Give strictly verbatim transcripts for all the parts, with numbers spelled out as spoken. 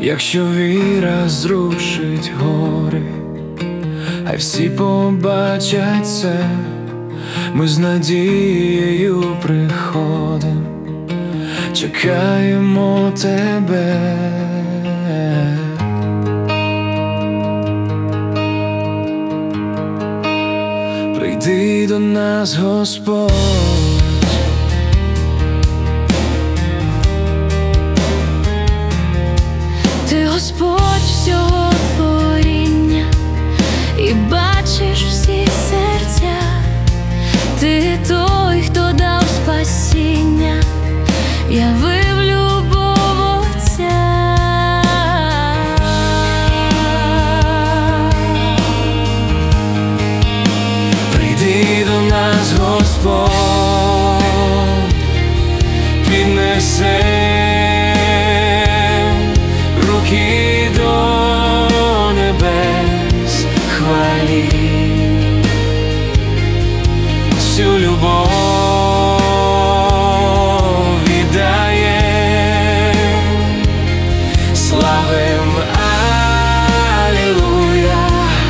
Якщо віра зрушить гори, хай всі побачать це, ми з надією приходим, чекаємо тебе. Прийди до нас, Господь. Ти Господь всього творіння і бачиш всі серця. Ти той, хто дав спасіння, явив любов Отця. Прийди до нас, Господь, піднесем руки до небес, хвалі всю любов віддає, славим Алілуя,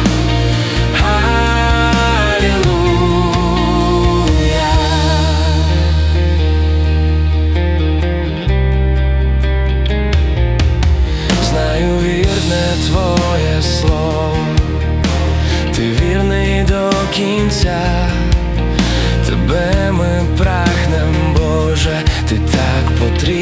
Алілуя. Знаю, вірне твоє слово, ти вірний до кінця. Тебе ми прагнем, Боже, ти так потрібен.